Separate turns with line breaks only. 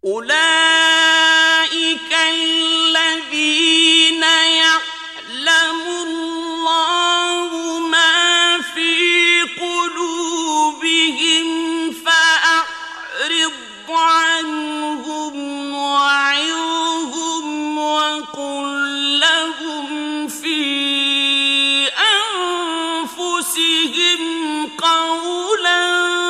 أولئك الذين يعلم الله ما في قلوبهم فأعرض عنهم وعظهم وقل لهم في أنفسهم قولا